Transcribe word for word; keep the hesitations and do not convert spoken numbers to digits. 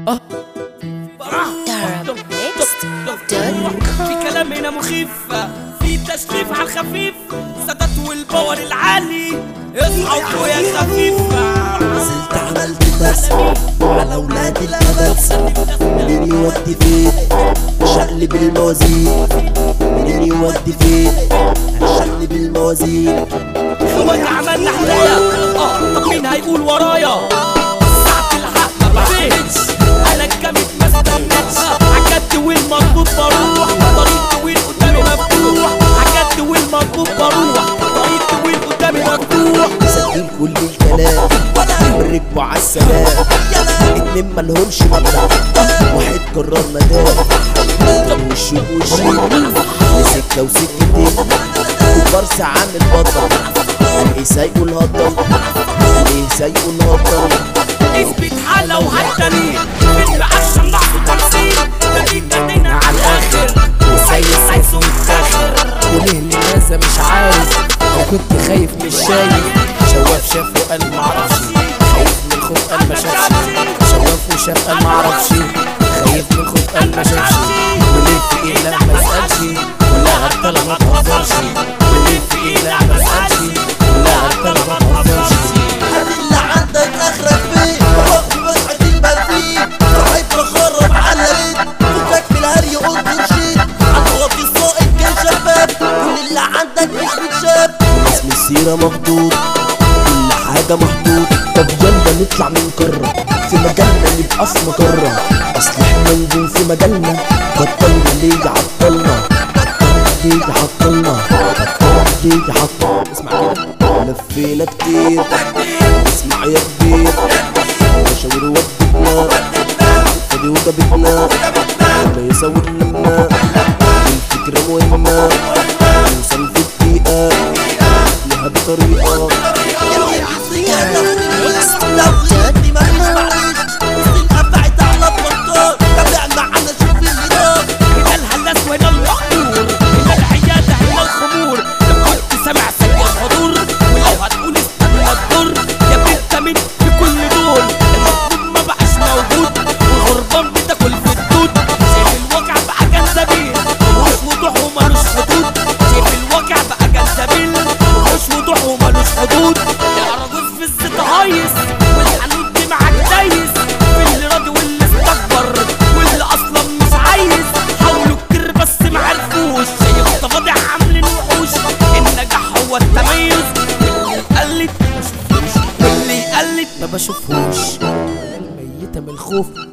في كلام هنا مخيف، في تشريف على الخفيف، سادات والباور العالي اصحوا يا خفيفة. نزلت عملت بس على ولاد الأبس، منين يودي فين شقلب الموازين، منين يودي فين شقلب الموازين. اخوات عملنا حلايا، اه طب مين هيقول ورايا؟ ساعة الحق ما بعدتش، انا الجامد ما استنتش، عجبت والمطلوب بروح، طريق طويل قدامي مفتوح، عجبت والمطلوب بروح، طريق طويل قدامي مفتوح. مسجل كل الكلام ونركبوا عالسلام، اتنين مالهمش مبدأ، واحد قرر مدام، وشه ووشين لسكة وسكتين، كومبارس عامل بطل، ايه سايقه الهضم، ايه سايقه الهضم. اثبت حالة وهتاني فيلم اكشن لحظة تمثيل، لكن جدينا على الاخر وسايس سايس ومتاخر. وليه لماذا مش عارف، او كنت خايف مش شايف، شواف شاف وقال معرفش، خايف من الخوف قال ما شافش، شواف وشاف قال معرفش، خايف من الخوف قال ما شافش. وليه في ايه لا ما اسالش، ولا هرتلة ما تهزرش، وليه في ايه لا ما اسالش، ولا هرتلة ما تهزرش. هات اللي عندك اخرك فين، روح وسعة البنزين، صاحب بخرب على بيت، فكك من الهري انظر شيت، عالواطي السائق كان شفاف، كل اللي عندك مش متشاف، اسم السيرة مخطوط، كل حاجة محطوط. طب يلا نطلع من قارة، في مجالنا نبقى في مجرة، اصل احنا نجوم في مجالنا، بطلنا ليه عطلنا، ليه عطلنا، ليه عطلنا. اسمع كده لفينا كتير، اسمع يا كبير، مشاوير ودتنا فدي وجابتنا، ما يساوي لنا الفكرة مهمة، نوصل في دقيقة لها بطريقة. ما بشوفهوش الميتة من الخوف